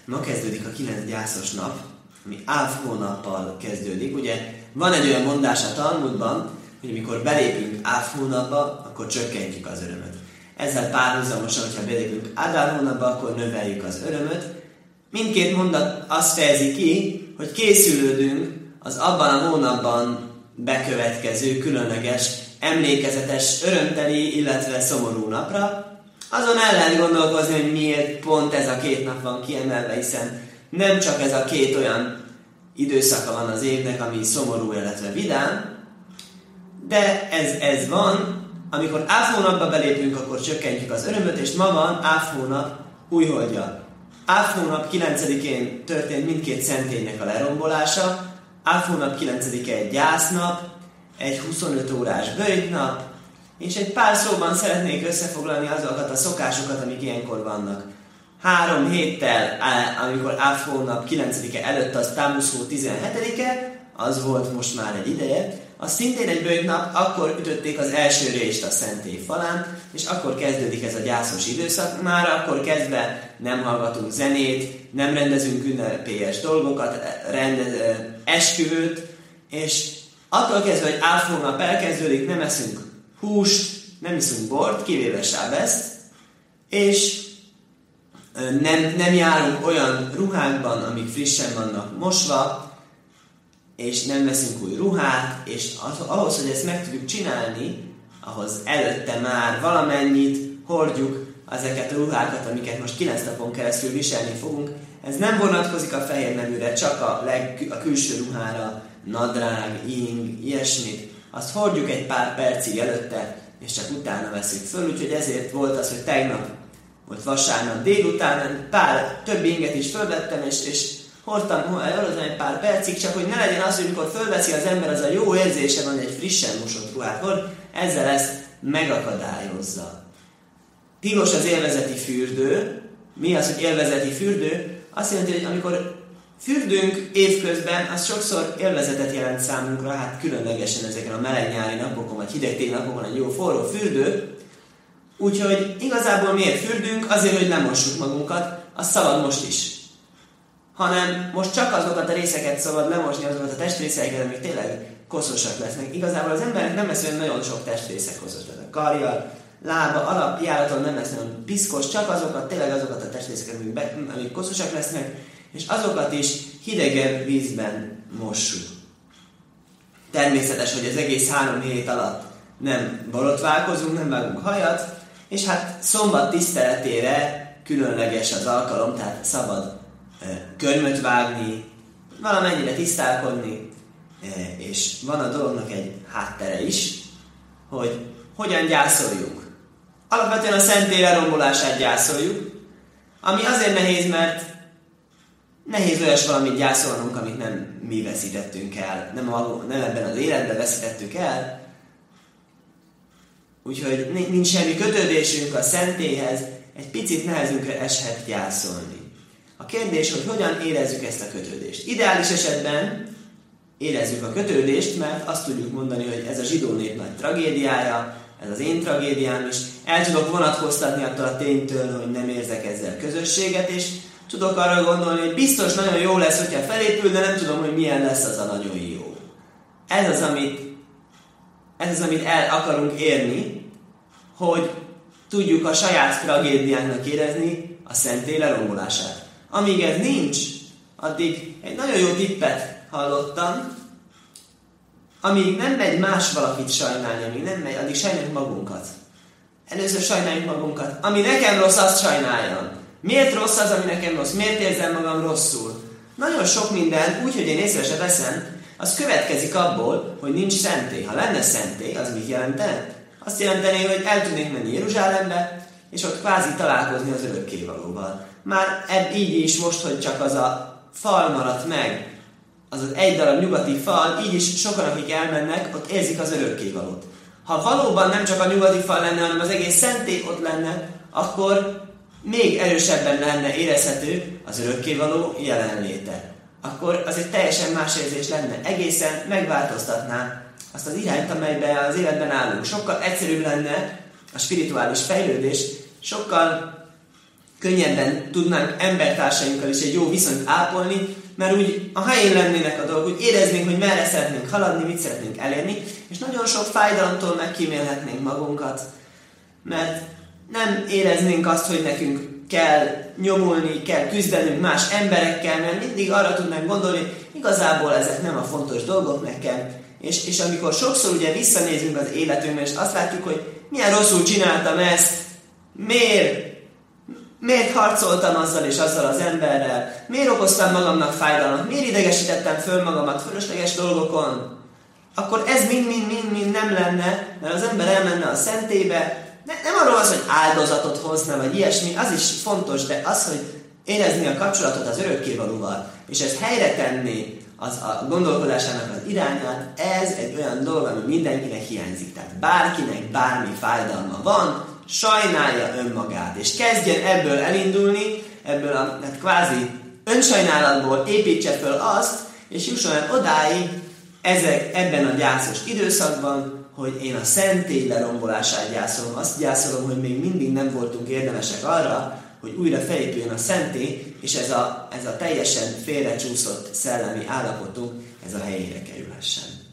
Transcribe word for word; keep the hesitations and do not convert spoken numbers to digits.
Ma kezdődik a kilenc gyászos nap, ami Áv hónappal kezdődik. Ugye van egy olyan mondás a Talmudban, hogy amikor belépünk Áv hónapba, akkor csökkentjük az örömöt. Ezzel párhuzamosan, hogyha belépünk Ádár hónapba, akkor növeljük az örömöt. Mindkét mondat azt fejezi ki, hogy készülődünk az abban a hónapban bekövetkező, különleges, emlékezetes, örömteli, illetve szomorú napra. Azon el lehet gondolkozni, hogy miért pont ez a két nap van kiemelve, hiszen nem csak ez a két olyan időszaka van az évnek, ami szomorú, illetve vidám, de ez, ez van. Amikor Áv hónapba belépünk, akkor csökkentjük az örömöt, és ma van Áv hónap újholdja. Áv hónap kilencedikén történt mindkét szentélynek a lerombolása. Áv hónap kilencedike egy gyásznap, egy huszonöt órás böjtnap, és egy pár szóban szeretnék összefoglalni azokat a szokásokat, amik ilyenkor vannak. Három héttel, amikor Áv hónap kilencedike előtt, az Támusz hó tizenhetedike, az volt most már egy ideje, az szintén egy böjtnap, akkor ütötték az első rést a szentély falán, és akkor kezdődik ez a gyászos időszak. Már akkor kezdve nem hallgatunk zenét, nem rendezünk ünnepélyes dolgokat, rendez, esküvőt, és attól kezdve, hogy Áv hónap elkezdődik, nem eszünk húst, nem iszunk bort, kivéve sábeszt, és nem, nem járunk olyan ruhákban, amik frissen vannak mosva, és nem veszünk új ruhát, és ahhoz, hogy ezt meg tudjuk csinálni, ahhoz előtte már valamennyit hordjuk ezeket a ruhákat, amiket most kilenc napon keresztül viselni fogunk. Ez nem vonatkozik a fehér neműre, csak a, leg, a külső ruhára, nadrág, ing, ilyesmit. Azt hordjuk egy pár percig előtte, és csak utána veszünk föl, úgyhogy ezért volt az, hogy tegnap volt vasárnap délután, pár több inget is fölvettem, és, és hordtam egy pár percig, csak hogy ne legyen az, hogy amikor fölveszi az ember, az a jó érzése van, egy frissen mosott ruhát hord, ezzel ezt megakadályozza. Tilos az élvezeti fürdő. Mi az, hogy élvezeti fürdő? Azt jelenti, hogy amikor fürdünk évközben, az sokszor élvezetet jelent számunkra, hát különlegesen ezeken a meleg nyári napokon, vagy hideg téli napokon egy jó forró fürdő. Úgyhogy igazából miért fürdünk? Azért, hogy nem mossuk magunkat, az szabad most is. Hanem most csak azokat a részeket szabad lemosni, azokat a testrészeket, amik tényleg koszosak lesznek. Igazából az embernek nem lesz olyan nagyon sok testrészek koszos. A karja, lába, alapjáraton nem lesz olyan piszkos, csak azokat, tényleg azokat a testrészeket, amik, be, amik koszosak lesznek, és azokat is hidegebb vízben mossuk. Természetes, hogy az egész három hét alatt nem borotválkozunk, nem vágunk hajat, és hát szombat tiszteletére különleges az alkalom, tehát szabad körmöt vágni, valamennyire tisztálkodni, és van a dolognak egy háttere is, hogy hogyan gyászoljunk. Alapvetően a szentély lerombolását gyászoljuk, ami azért nehéz, mert nehéz olyas valamit gyászolnunk, amit nem mi veszítettünk el, nem, a, nem ebben az életben veszítettük el, úgyhogy nincs semmi kötődésünk a szentélyhez, egy picit nehezünkre eshet gyászolni. A kérdés, hogy hogyan érezzük ezt a kötődést. Ideális esetben érezzük a kötődést, mert azt tudjuk mondani, hogy ez a zsidó nép nagy tragédiája, ez az én tragédiám is. El tudok vonatkoztatni attól a ténytől, hogy nem érzek ezzel közösséget, és tudok arra gondolni, hogy biztos nagyon jó lesz, hogyha felépül, de nem tudom, hogy milyen lesz az a nagyon jó. Ez az, amit, ez az, amit el akarunk érni, hogy tudjuk a saját tragédiánknak érezni a szentély lerombolását. Amíg ez nincs, addig egy nagyon jó tippet hallottam, amíg nem megy más valakit sajnálni, amíg nem megy, addig sajnáljuk magunkat. Először sajnáljuk magunkat. Ami nekem rossz, azt sajnáljam. Miért rossz az, ami nekem rossz? Miért érzem magam rosszul? Nagyon sok minden, úgy, hogy én észre se veszem, az következik abból, hogy nincs szentély. Ha lenne szentély, az mit jelentene? Azt jelenteni, hogy el tudnék menni Jeruzsálembe, és ott kvázi találkozni az örökkévalóval. Már ebb így is most, hogy csak az a fal maradt meg, az az egy darab nyugati fal, így is sokan, akik elmennek, ott érzik az örökkévalót. Ha valóban nem csak a nyugati fal lenne, hanem az egész szentély ott lenne, akkor még erősebben lenne érezhető az örökkévaló jelenléte. Akkor az egy teljesen más érzés lenne. Egészen megváltoztatná azt az irányt, amelyben az életben állunk. Sokkal egyszerűbb lenne a spirituális fejlődés, sokkal könnyebben tudnánk embertársainkkal is egy jó viszonyt ápolni, mert úgy a helyén lennének a dolgok, úgy éreznénk, hogy merre szeretnénk haladni, mit szeretnénk elérni, és nagyon sok fájdalomtól megkímélhetnénk magunkat, mert nem éreznénk azt, hogy nekünk kell nyomulni, kell küzdenünk más emberekkel, mert mindig arra tudnánk gondolni, hogy igazából ezek nem a fontos dolgok nekem, és, és amikor sokszor ugye visszanézünk az életünkbe, és azt látjuk, hogy milyen rosszul csináltam ezt, miért, miért harcoltam azzal és azzal az emberrel, miért okoztam magamnak fájdalmat, miért idegesítettem föl magamat fölösleges dolgokon, akkor ez mind-mind-mind nem lenne, mert az ember elmenne a szentélybe. Ne, nem arról az, hogy áldozatot hozna, vagy ilyesmi, az is fontos, de az, hogy érezni a kapcsolatot az örökkévalóval, és ez helyre tenni az a gondolkodásának az irányát, ez egy olyan dolog, ami mindenkinek hiányzik. Tehát bárkinek bármi fájdalma van, sajnálja önmagát, és kezdjen ebből elindulni, ebből a hát kvázi önsajnálatból építse föl azt, és jusson el odáig ezek, ebben a gyászos időszakban, hogy én a szentély lerombolását gyászolom, azt gyászolom, hogy még mindig nem voltunk érdemesek arra, hogy újra felépüljön a szentély, és ez a, ez a teljesen félrecsúszott szellemi állapotunk, ez a helyére kerülhessen.